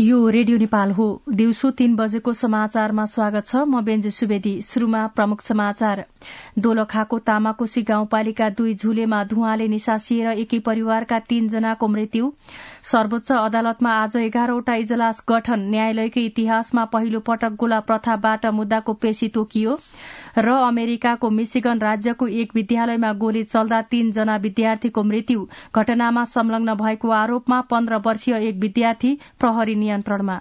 यो रेडियो नेपाल हो। दिउँसो 3 बजेको समाचारमा स्वागत छ। म बेन्जु सुवेदी। शुरूमा प्रमुख समाचार। दोलखाको तामाकोशी गाउँपालिका 2 झुलेमा धुवाँले निसासिएर एकै परिवारका 3 जनाको मृत्यु। सर्वोच्च अदालतमा आज 11वटा इजलास गठन। न्यायालयकै इतिहासमा पहिलो पटक गोला प्रथाबाट मुद्दाको पेशी तोकियो। र अमेरिकाको मिशिगन राज्यको एक विद्यालयमा गोली चल्दा 3 जना विद्यार्थीको मृत्यु। घटनामा संलग्न भएको आरोपमा 15 वर्षीय एक विद्यार्थी प्रहरी नियन्त्रणमा।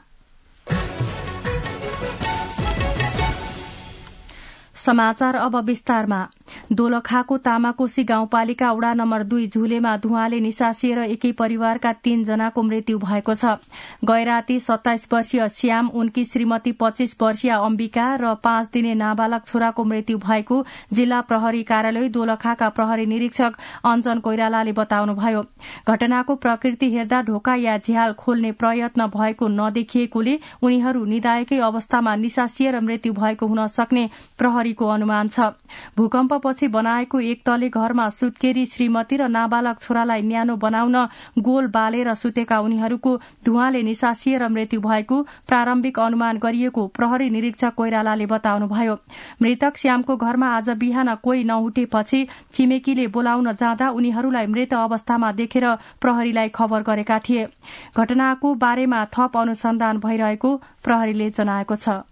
समाचार अब विस्तारमा। दोलखाको तामाकोशी गाउँपालिका वडा नम्बर 2 झुलेमा धुवाँले निसासिएर एकै परिवारका 3 जनाको मृत्यु भएको छ। गैराती 27 वर्षीय श्याम, उनकी श्रीमती 25 वर्षीय अम्बिका र 5 दिने नाबालक छोराको मृत्यु भएको जिल्ला प्रहरी कार्यालय दोलखाका प्रहरी निरीक्षक अञ्जन कोइरालाले बताउनुभयो। घटनाको प्रकृति हेर्दा ढोका या झ्याल खोल्ने प्रयत्न भएको नदेखिएकोले उनीहरू निदाएकै अवस्थामा निसासिएर मृत्यु भएको हुन सक्ने प्रहरीको अनुमान छ। भूकम्पपछि बनाएको एक तले घरमा सुत्केरी श्रीमती र नाबालक छोरालाई न्यानो बनाउन गोल बालेर सुतेका उनीहरूको धुवाँले निसासिएर मृत्यु भएको प्रारम्भिक अनुमान गरिएको प्रहरी निरीक्षक कोइरालाले बताउनुभयो। मृतक श्यामको घरमा आज बिहान कोही नउठेपछि छिमेकीले बोलाउन जाँदा उनीहरूलाई मृत अवस्थामा देखेर प्रहरीलाई खबर गरेका थिए। घटनाको बारेमा थप अनुसन्धान भइरहेको प्रहरीले जनाएको छ।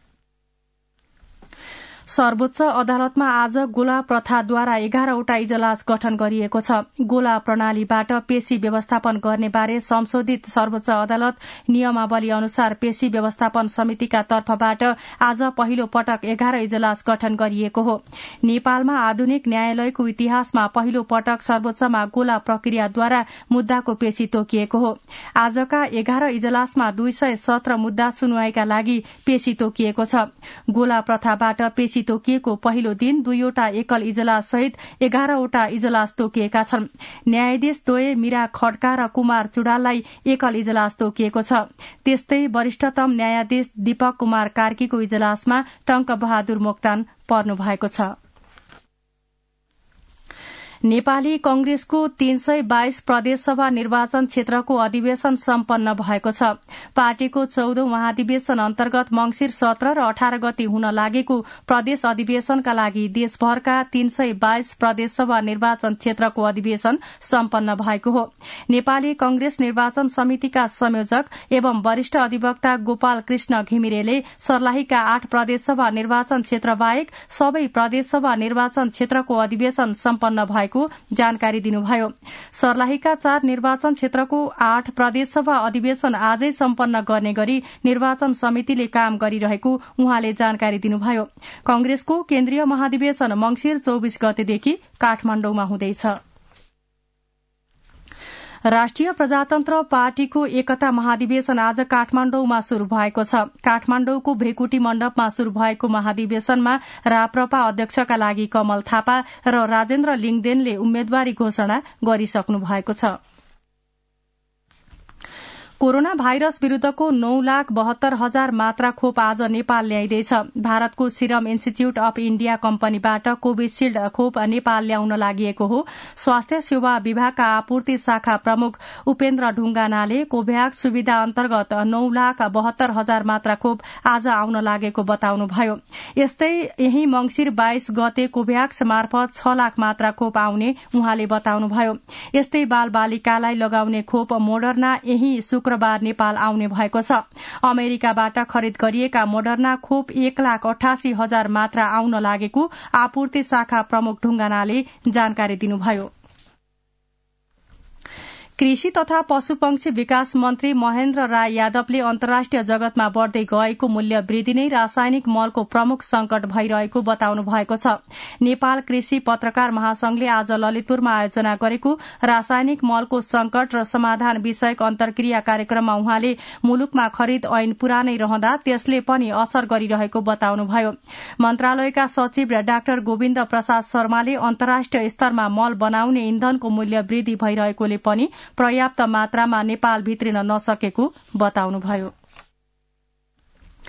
सर्वोच्च अदालतमा आज गोला प्रथाद्वारा 11वटा इजलास गठन गरिएको छ। गोला प्रणालीबाट पेशी व्यवस्थापन गर्ने बारे संशोधित सर्वोच्च अदालत नियमावली अनुसार पेशी व्यवस्थापन समितिका तर्फबाट आज पहिलो पटक 11 इजलास गठन गरिएको हो। नेपालमा आधुनिक न्यायालयको इतिहासमा पहिलो पटक सर्वोच्चमा गोला प्रक्रियाद्वारा मुद्दाको पेशी तोकिएको हो। आजका 11 इजलासमा 217 मुद्दा सुनवाईका लागि पेशी तोकिएको छ। गोला प्रथाबाट पेशी तोकिएको पहिलो दिन 2वटा एकल इजलास सहित 11वटा इजलास तोकिएका छन्। न्यायाधीश द्वय मीरा खड्का र कुमार चुडाललाई एकल इजलास तोकिएको छ। त्यस्तै वरिष्ठतम न्यायाधीश दीपक कुमार कार्कीको इजलासमा टंक बहादुर मोक्तान पर्नु भएको छ। नेपाली कंग्रेसको 322 प्रदेशसभा निर्वाचन क्षेत्रको अधिवेशन सम्पन्न भएको छ। पार्टीको 14औं महाधिवेशन अन्तर्गत मंगिर 17 र 18 गते हुन लागेको प्रदेश अधिवेशनका लागि देशभरका 322 प्रदेशसभा निर्वाचन क्षेत्रको अधिवेशन सम्पन्न भएको हो। नेपाली कंग्रेस निर्वाचन समितिका संयोजक एवं वरिष्ठ अधिवक्ता गोपाल कृष्ण घिमिरेले सर्लाहीका 8 प्रदेशसभा निर्वाचन क्षेत्र बाहेक सबै प्रदेशसभा निर्वाचन क्षेत्रको अधिवेशन सम्पन्न भएको जानकारी दिनुभयो। सर्लाहीका 4 निर्वाचन क्षेत्रको 8 प्रदेशसभा अधिवेशन आजै सम्पन्न गर्ने गरी निर्वाचन समितिले काम गरिरहेको उहाँले जानकारी दिनुभयो। कंग्रेसको केन्द्रीय महाधिवेशन मंगिर 24 गतेदेखि काठमाण्डौमा हुँदैछ। राष्ट्रिय प्रजातन्त्र पार्टीको एकता महाधिवेशन आज काठमाण्डौमा शुरू भएको छ। काठमाण्डौको भ्रिकुटी मण्डपमा शुरू भएको महाधिवेशनमा राप्रपा अध्यक्षका लागि कमल थापा र राजेन्द्र लिङदेनले उम्मेद्वारी घोषणा गरिसक्नु भएको छ। कोरोना भाइरस विरूद्धको 9,72,000 मात्रा खोप आज नेपाल ल्याइँदैछ। भारतको सिरम इन्स्टिच्यूट अफ इण्डिया कम्पनीबाट कोविशील्ड खोप नेपाल ल्याउन लागि हो। स्वास्थ्य सेवा विभागका आपूर्ति शाखा प्रमुख उपेन्द्र ढुंगानाले कोभ्याक्स सुविधा अन्तर्गत 9,72,000 मात्रा खोप आज आउन लागेको बताउनुभयो। यस्तै यही मंगिर 22 गते कोभ्याक्स मार्फत 6 लाख मात्रा खोप आउने उहाँले बताउनुभयो। यस्तै बाल बालिकालाई लगाउने खोप मोडर्ना यही शुक्रबार नेपाल आउने भएको छ। अमेरिकाबाट खरिद गरिएका मोडर्ना खोप 1,88,000 मात्रा आउन लागेको आपूर्ति शाखा प्रमुख ढुंगानाले जानकारी दिनुभयो। कृषि तथा पशुपक्षी विकास मन्त्री महेन्द्र राय यादवले अन्तर्राष्ट्रिय जगतमा बढ़दै गएको मूल्य वृद्धि नै रासायनिक मलको प्रमुख संकट भइरहेको बताउनु भएको छ। नेपाल कृषि पत्रकार महासंघले आज ललितपुरमा आयोजना गरेको रासायनिक मलको संकट र समाधान विषयक अन्तर्क्रिया कार्यक्रममा उहाँले मुलुकमा खरिद ऐन पुरानै रहँदा त्यसले पनि असर गरिरहेको बताउनुभयो। मन्त्रालयका सचिव डाक्टर गोविन्द प्रसाद शर्माले अन्तर्राष्ट्रिय स्तरमा मल बनाउने इन्धनको मूल्य वृद्धि भइरहेकोले पनि पर्याप्त मात्रामा नेपाल भित्रिन नसकेको बताउनुभयो।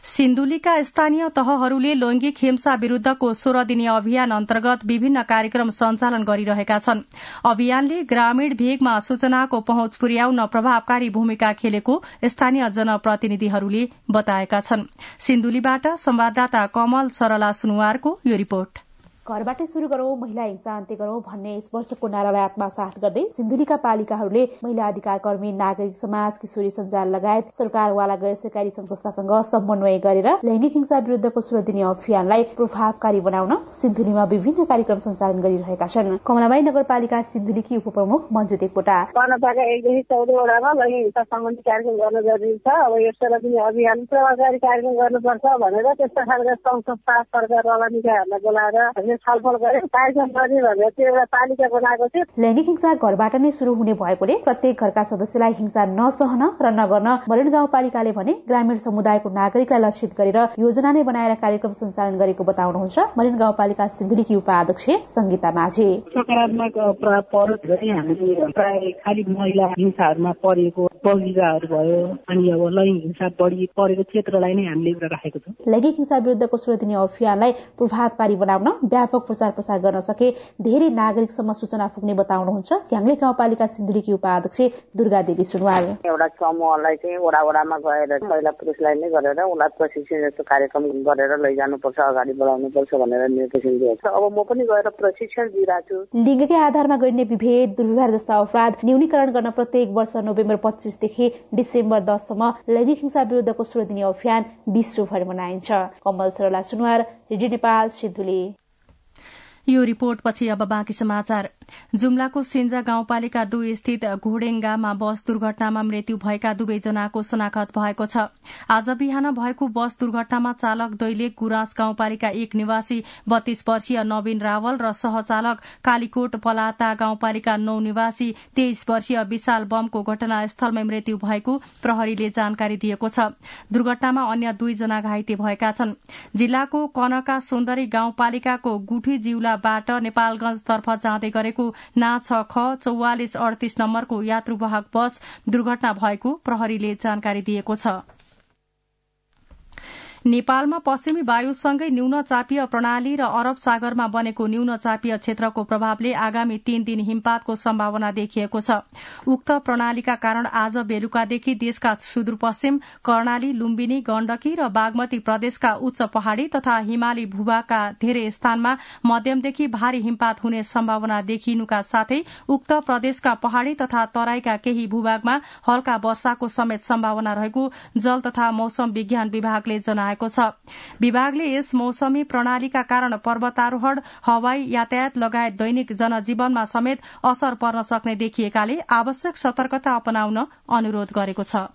सिन्धुलीका स्थानीय तहहरूले लैंगिक हिंसा विरूद्धको 16 दिने अभियान अन्तर्गत विभिन्न कार्यक्रम सञ्चालन गरिरहेका छन्। अभियानले ग्रामीण भेगमा सूचनाको पहुँच पुर्याउन प्रभावकारी भूमिका खेलेको स्थानीय जनप्रतिनिधिहरूले बताएका छन्। सिन्धुलीबाट संवाददाता कमल सरला सुनुवारको यो रिपोर्ट। घरबाटै शुरू गरौं, महिला हिंसा अन्त्य गरौं भन्ने यस वर्षको नारालाई आत्मसात गर्दै सिन्धुलीका पालिकाहरूले महिला अधिकार कर्मी, नागरिक समाज, किशोरी सञ्जाल लगायत सरकारवाला गैर सरकारी संस्थासँग समन्वय गरेर लैंगिक हिंसा विरूद्धको 16 दिने अभियानलाई प्रभावकारी बनाउन सिन्धुलीमा विभिन्न कार्यक्रम सञ्चालन गरिरहेका छन्। कमलाबाई नगरपालिका सिन्धुलीकी उपप्रमुख मञ्जु देवकोटा वडाका 1 देखि 14 वडामा लैंगिक हिंसा सम्बन्धी कार्यक्रम गर्न जरुरी छ। अब यो 16 दिने अभियान प्रभावकारी कार्यक्रम गर्नुपर्छ भनेर त्यस्ता खालका संस्था सरकारवाला निकायहरूलाई बोलाएर छलफल गरे, कार्यक्रम गर्ने भनेर त्यो एउटा तालिका बनाएको थियो। लैंगिक हिंसा घरबाट नै शुरू हुने भएकोले प्रत्येक घरका सदस्यलाई हिंसा नसहन र नगर्न मरेन गाउँपालिकाले भने ग्रामीण समुदायको नागरिकलाई लक्षित गरेर योजना नै बनाएर कार्यक्रम सञ्चालन गरेको बताउनुहुन्छ मरेन गाउँपालिका सिन्धुलीकी उपाध्यक्ष संगीता माझी। सकारात्मक प्रभाव परोस् गरी हामीले प्राय खालि महिला हिंसाहरूमा परेको पौडिकाहरू भयो अनि अब लैंगिक हिंसा बढी परेको क्षेत्रलाई नै हामीले राखेको छौँ। लैंगिक हिंसा विरुद्धको 16 दिने अभियानलाई प्रभावकारी बनाउन व्यापक प्रचार प्रसार गर्न सके धेरै नागरिकसम्म सूचना पुग्ने बताउनुहुन्छ क्याङ्ले गाउँपालिका सिन्धुलीकी उपाध्यक्ष दुर्गा देवी सुनवार। एउटा समूहलाई चाहिँ वडामा गएर महिला पुरुषलाई नै गरेर उनलाई प्रशिक्षण जस्तो कार्यक्रम गरेर लैजानुपर्छ, अगाडि बढाउनुपर्छ भनेर निर्देशन दिएको छ। अब म पनि गएर प्रशिक्षण दिइरहेको छु। लिङ्गकै आधारमा गरिने विभेद, दुर्व्यवहार जस्ता अपराध न्यूनीकरण गर्न प्रत्येक वर्ष नोभेम्बर 25 देखि डिसेम्बर 10 सम्म लैंगिक हिंसा विरुद्धको 16 दिने अभियान विश्वभर मनाइन्छ। कमल सरला सुनवार, रेडियो नेपाल, सिन्धुली। यो रिपोर्टपछि अब बाँकी समाचार। जुम्लाको सिन्जा गाउँपालिका 2 स्थित घोडेङ्गामा बस दुर्घटनामा मृत्यु भएका 2 जनाको शनाखत भएको छ। आज बिहान भएको बस दुर्घटनामा चालक दैलेख गुराँस गाउँपालिका 1 निवासी 32 वर्षीय नवीन रावल र सहचालक कालीकोट पलाता गाउँपालिका 9 निवासी 23 वर्षीय विशाल बमको घटनास्थलमै मृत्यु भएको प्रहरीले जानकारी दिएको छ। दुर्घटनामा अन्य 2 जना घाइते भएका छन्। जिल्लाको कनका सुन्दरी गाउँपालिकाको गुठी जिउलाबाट नेपालगंजतर्फ जाँदै गरेको ना 6 ख 4438 नम्बरको यात्रुवाहक बस दुर्घटना भएको प्रहरीले जानकारी दिएको छ। नेपालमा पश्चिमी वायुसँगै न्यून चापीय प्रणाली र अरब सागरमा बनेको न्यून चापीय क्षेत्रको प्रभावले आगामी 3 दिन हिमपातको सम्भावना देखिएको छ। उक्त प्रणालीका कारण आज बेलुकादेखि देशका सुदूरपश्चिम, कर्णाली, लुम्बिनी, गण्डकी र बागमती प्रदेशका उच्च पहाड़ी तथा हिमाली भूभागका धेरै स्थानमा मध्यमदेखि भारी हिमपात हुने सम्भावना देखिनुका साथै उक्त प्रदेशका पहाड़ी तथा तराईका केही भूभागमा हल्का वर्षाको समेत सम्भावना रहेको जल तथा मौसम विज्ञान विभागले जनाएको छ। विभागले यस मौसमी प्रणालीका कारण पर्वतारोहण, हवाई यातायात लगायत दैनिक जनजीवनमा समेत असर पर्न सक्ने देखिएकाले आवश्यक सतर्कता अपनाउन अनुरोध गरेको छ।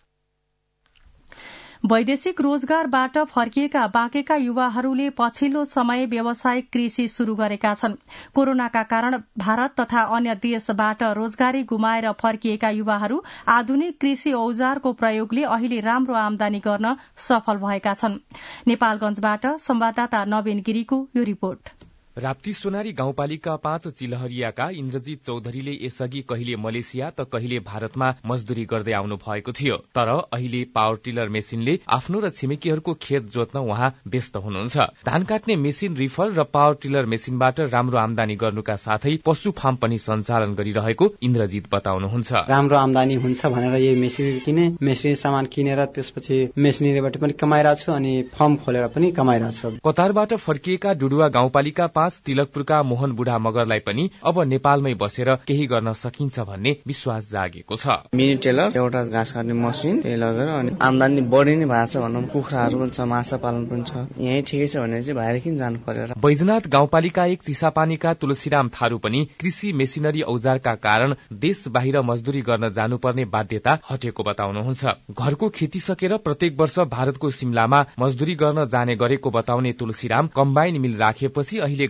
वैदेशिक रोजगारबाट फर्किएका बाँकेका युवाहरूले पछिल्लो समय व्यावसायिक कृषि शुरू गरेका छन्। कोरोनाका कारण भारत तथा अन्य देशबाट रोजगारी गुमाएर फर्किएका युवाहरू आधुनिक कृषि औजारको प्रयोगले अहिले राम्रो आमदानी गर्न सफल भएका छन्। नेपालगंजबाट संवाददाता नवीन गिरीको यो रिपोर्ट। राप्ती सोनारी गाउँपालिका 5 चिलहरियाका इन्द्रजित चौधरीले यसअघि कहिले मलेसिया त कहिले भारतमा मजदूरी गर्दै आउनु भएको थियो, तर अहिले पावर टिलर मेसिनले आफ्नो र छिमेकीहरूको खेत जोत्न उहाँ व्यस्त हुनुहुन्छ। धान काट्ने मेसिन, रिफर र पावर टिलर मेसिनबाट राम्रो आमदानी गर्नुका साथै पशु फार्म पनि सञ्चालन गरिरहेको इन्द्रजित बताउनुहुन्छ। राम्रो आमदानी हुन्छ भनेर यही मेसिन किने, मेसिन सामान किनेर त्यसपछि मेसिनरीबाट पनि कमाइरहेको छु अनि फर्म खोलेर पनि कमाइरहेको छु। कतारबाट फर्किएका डुडुवा गाउँपालिका 5 तिलकपुरका मोहन बुढा मगरलाई पनि अब नेपालमै बसेर केही गर्न सकिन्छ भन्ने विश्वास जागेको छ। मिनी टेलर, एउटा घाँस काट्ने मसिन, त्यही लगेर अनि आमदानी बढी नै भएको छ भनौँ। कुखुराहरू पनि छ, माछा पालन पनि छ। यही ठिकै छ भने चाहिँ बाहिर किन जानु पर्यो। बैजनाथ गाउँपालिका 1 चिसापानीका तुलसीराम थारू पनि कृषि मेसिनरी औजारका कारण देश बाहिर मजदूरी गर्न जानुपर्ने बाध्यता हटेको बताउनुहुन्छ। घरको खेती सकेर प्रत्येक वर्ष भारतको सिमलामा मजदूरी गर्न जाने गरेको बताउने तुलसीराम कम्बाइन मिल राखेपछि अहिले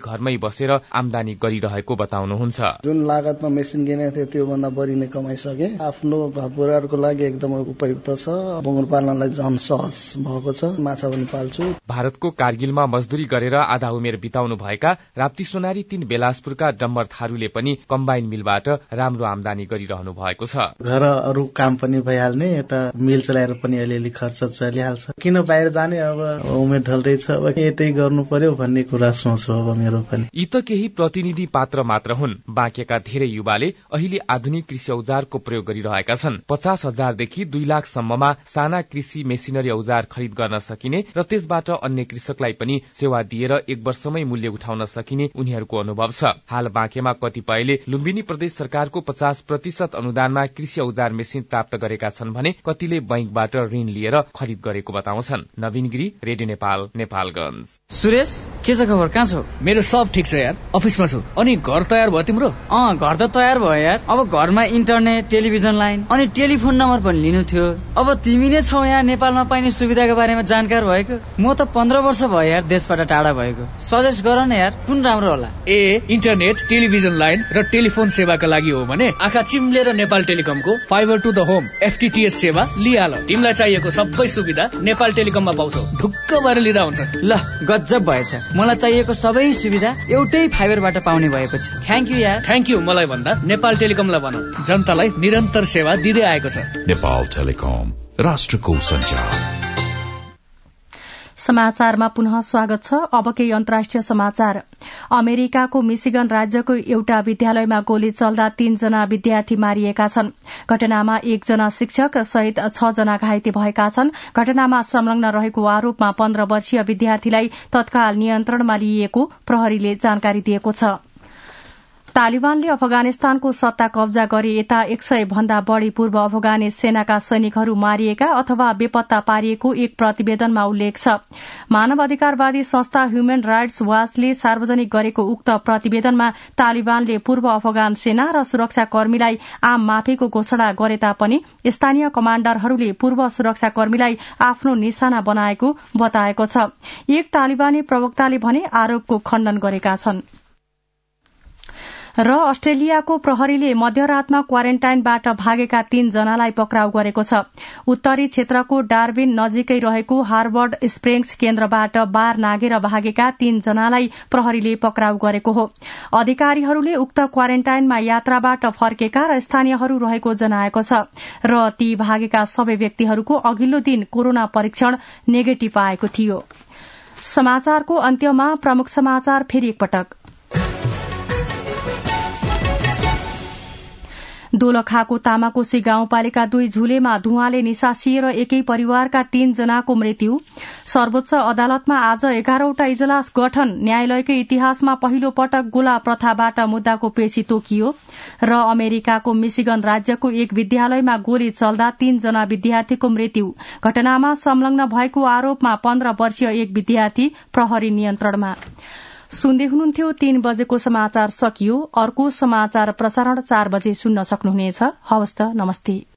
घरमै बसेर आमदानी गरिरहेको बताउनुहुन्छ। जुन लागतमा मेसिन किनेको थियो त्यो भन्दा बढी नै कमाइसके। आफ्नो घर परिवारको लागि एकदमै उपयुक्त छ। बङ्गुर पाल्नलाई झन सहज भएको छ। माछा पनि पाल्छु। भारतको कारगिलमा मजदुरी गरेर आधा उमेर बिताउनु भएका राप्ती सोनारी 3 बेलासपुरका डम्बर थारूले पनि कम्बाइन मिलबाट राम्रो आमदानी गरिरहनु भएको छ। घर अरू काम पनि भइहाल्ने, यता मिल चलाएर पनि अलिअलि खर्च चलिहाल्छ। किन बाहिर जाने, अब उमेर ढल्दैछ, अब यतै गर्नु पर्यो भन्ने कुरा सोच्छु अब मेरो पनि। यी त केही प्रतिनिधि पात्र मात्र हुन्। बाँकेका धेरै युवाले अहिले आधुनिक कृषि औजारको प्रयोग गरिरहेका छन्। 50,000 देखि 2 लाख सम्ममा साना कृषि मेसिनरी औजार खरिद गर्न सकिने र त्यसबाट अन्य कृषकलाई पनि सेवा दिएर 1 वर्षमै मूल्य उठाउन सकिने उनीहरूको अनुभव छ। हाल बाँकेमा कतिपयले लुम्बिनी प्रदेश सरकारको 50% अनुदानमा कृषि औजार मेसिन प्राप्त गरेका छन् भने कतिले बैंकबाट ऋण लिएर खरिद गरेको बताउँछन्। नवीन गिरी, रेडियो नेपाल, नेपालगञ्ज। सुरेश, के छ खबर? कहाँ छौ? मेरो सब ठिक छ यार, अफिसमा छु। अनि घर तयार भयो तिम्रो? घर त तयार भयो यार। अब घरमा इन्टरनेट, टेलिभिजन लाइन अनि टेलिफोन नम्बर पनि लिनु थियो। अब तिमी नै छौ यहाँ नेपालमा पाइने सुविधाको बारेमा जानकार भएको। म त 15 वर्ष भयो यार देशबाट टाढा भएको। सजेस्ट गर न यार, कुन राम्रो होला? इन्टरनेट, टेलिभिजन लाइन र टेलिफोन सेवाका लागि हो भने आँखा चिम्लेर नेपाल टेलिकमको fibre to the home FTTH सेवा लिहाल। तिमीलाई चाहिएको सबै सुविधा नेपाल टेलिकममा पाउँछौ। ढुक्क भएर लिँदा हुन्छ। ल, गजब भएछ। मलाई चाहिएको सबै सुविधा एउटै फाइबरबाट पाउने भएपछि थ्याङ्क यू यार। थ्याङ्क यू मलाई भन्दा नेपाल टेलिकमलाई भन। जनतालाई निरन्तर सेवा दिँदै आएको छ। नेपाल टेलिकम, राष्ट्रको सञ्चार। समाचारमा पुनः स्वागत छ। अब केही अन्तर्राष्ट्रिय समाचार। अमेरिकाको मिशिगन राज्यको एउटा विद्यालयमा गोली चल्दा 3 जना विद्यार्थी मारिएका छन्। घटनामा 1 जना शिक्षक सहित 6 जना घाइते भएका छन्। घटनामा संलग्न रहेको आरोपमा 15 वर्षीय विद्यार्थीलाई तत्काल नियन्त्रणमा लिइएको प्रहरीले जानकारी दिएको छ। तालिबानले अफगानिस्तानको सत्ता कब्जा गरे यता 100 भन्दा बढ़ी पूर्व अफगानी सेनाका सैनिकहरू मारिएका अथवा बेपत्ता पारिएको एक प्रतिवेदनमा उल्लेख छ। मानवाधिकारवादी संस्था ह्युमन राइट्स वाचले सार्वजनिक गरेको उक्त प्रतिवेदनमा तालिबानले पूर्व अफगान सेना र सुरक्षाकर्मीलाई आम माफीको घोषणा गरे तापनि स्थानीय कमाण्डरहरूले पूर्व सुरक्षाकर्मीलाई आफ्नो निशाना बनाएको बताएको छ। एक तालिबानी प्रवक्ताले भने आरोपको खण्डन गरेका छन्। र अस्ट्रेलियाको प्रहरीले मध्यरातमा क्वारेन्टाइनबाट भागेका 3 जनालाई पक्राउ गरेको छ। उत्तरी क्षेत्रको डार्विन नजिकै रहेको हार्वर्ड स्प्रिङ्स केन्द्रबाट बार नागेर भागेका 3 जनालाई प्रहरीले पक्राउ गरेको हो। अधिकारीहरूले उक्त क्वारेन्टाइनमा यात्राबाट फर्केका र स्थानीयहरू रहेको जनाएको छ र ती भागेका सबै व्यक्तिहरूको अघिल्लो दिन कोरोना परीक्षण नेगेटिभ आएको थियो। समाचारको अन्त्यमा प्रमुख समाचार फेरि एकपटक। दोलखाको तामाकोशी गाउँपालिका 2 झुलेमा धुवाँले निसासिएर एकै परिवारका 3 जनाको मृत्यु। सर्वोच्च अदालतमा आज 11वटा इजलास गठन। न्यायालयकै इतिहासमा पहिलो पटक गोला प्रथाबाट मुद्दाको पेशी तोकियो। र अमेरिकाको मिशिगन राज्यको एक विद्यालयमा गोली चल्दा 3 जना विद्यार्थीको मृत्यु। घटनामा संलग्न भएको आरोपमा 15 वर्षीय एक विद्यार्थी प्रहरी नियन्त्रणमा। सुन्दै हुनुहुन्थ्यो 3 बजेको समाचार सकियो। अर्को समाचार प्रसारण 4 बजे सुन्न सक्नुहुनेछ। हवस् त, नमस्ते।